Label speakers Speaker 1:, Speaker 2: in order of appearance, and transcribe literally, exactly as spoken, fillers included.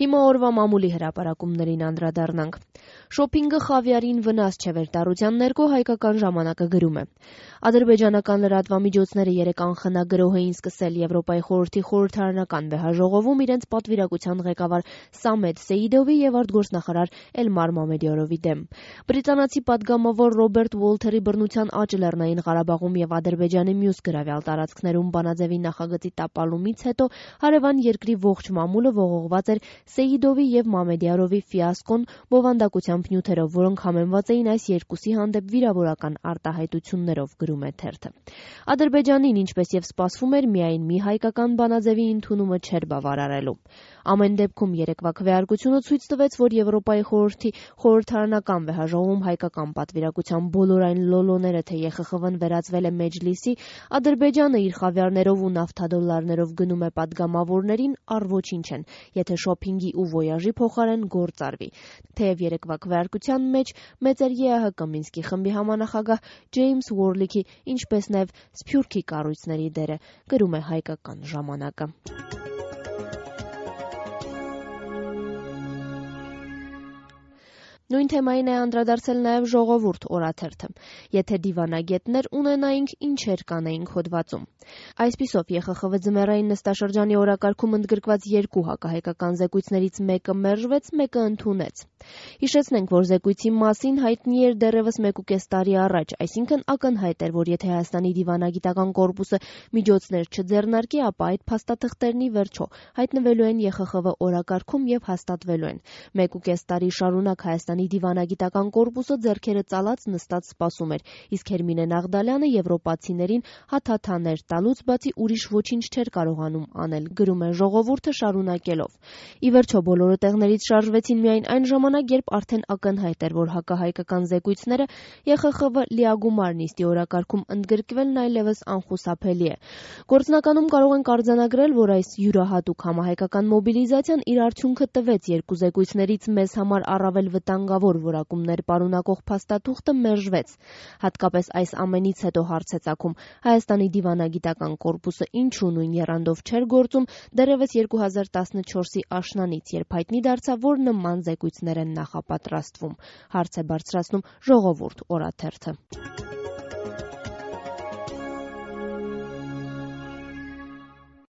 Speaker 1: Հիմա օրվա մամուլի հրապարակումներին անդրադառնանք։ Շոփինգը խավիարին վնաս չէ վերտարության ներքո հայկական ժամանակը գրում է։ Ադրբեջանական լրատվամիջոցները երեկ անխնագրոհ էին սկսել Եվրոպայի խորհրդի խորհրդարանական վեհաժողովում իրենց պատվիրակության ղեկավար Սամեդ Սեիդովի եւ արտգործնախարար Էլմար Մամեդյարովի դեմ։ Բրիտանացի պատգամավոր Ռոբերտ Ուոլթերի բռնության աճ Լեռնային Ղարաբաղում եւ Ադրբեջանի մյուս գրավյալ տարածքներում բանաձևի նախագծի տապալումից հետո հարևան երկրի ողջ մամուլը ողողված էր Սեիդովի եւ Մամեդյարովի ֆիասկոն բովանդակությամբ նյութերով, որոնք համեմված էին այս երկուսի հանդեպ վիրավորական արտահայտություններով, գրում է թերթը։ Ադրբեջանին, ինչպես եւ սպասվում էր, միայն մի հայկական բանաձևի ընդունումը չէր բավարարելու։ Ամեն դեպքում երեկվա քվեարկությունը ցույց տվեց, որ Եվրոպայի խորհրդի խորհրդարանական վեհաժողովում հայկական պատվիրակության բոլոր այն լոլոները, թե Է Խ Խ V-ն վերածվել է մեջլիսի, Ադրբեջանը իր խավիարներով ու նավթադոլարներով գնում է պատգամավորներին, առ ոչինչ են, եթե շոփինգի ու վոյաժի փոխարեն գործ արվի։ Թեև երեկվա քվեարկության մեջ մեծ էր Է Ա Հ Կ Մինսկի խմբի համանախագահ Ջեյմս Ուորլիքի, ինչպես նաև Սփյուռքի կառույցների դերը, գրում է հայկական ժամանակը։ Նույն թեմային է անդրադարձել նաև Ժողովուրդ օրաթերթը։ Եթե դիվանագետներ ունենայինք, ինչեր կանեինք հոդվածում։ Այսպիսով Է Խ Խ V ձմեռային նստաշրջանի օրակարգում ընդգրկված երկու հակահայկական զեկույցներից մեկը մերժվեց, մեկը ընդունեց։ Հիշեցնենք, որ զեկույցի մասին հայտնի էր դեռևս մեկուկես տարի առաջ, այսինքն ակնհայտ էր, որ եթե Հայաստանի դիվանագիտական կորպուսը միջոցներ չձեռնարկի, ապա այդ փաստաթղթերն ի վերջո հայտնվելու են Է Խ Խ V օրակարգում եւ հաստատվելու են։ Մեկուկես տարի շարունակ Հայաստանի դիվանագիտական կորպուսը ձեռքերը ծալած նստած սպասում էր, իսկ Հերմինե Նաղդալյանը եվրոպացիներին հաթաթաներ տալուց բացի ուրիշ ոչինչ չէր կարողանում անել, գրում է Ժողովուրդը շարունակելով։ Ի վերջո բոլորը տեղներից շարժվեցին միայն այն ժամանակ, երբ արդեն ակնհայտ էր, որ հակահայկական զեկույցները Է Խ Խ V լիագումար նիստի օրակարգում ընդգրկվելն այլևս անխուսափելի է։ Գործնականում կարող ենք արձանագրել, որ այս յուրահատուկ համահայկական մոբիլիզացիան իր արդյունքը տվեց, երկու զեկույցներից մեզ համար առավել վտանգավոր որակումներ պարունակող փաստաթուղթը մերժվեց։ Հատկապես այս ամենից հետո հարց է ծագում՝ Հայաստանի դիվանագիտական կորպուսը ինչու նույն եռանդով չէր գործում դեռևս երկու հազար տասնչորսի աշնանից, երբ հայտնի դարձավ, որ նման զեկույցներ են նախապատրաստվում։ Հարց է բարձրացնում Ժողովուրդ օրաթերթը։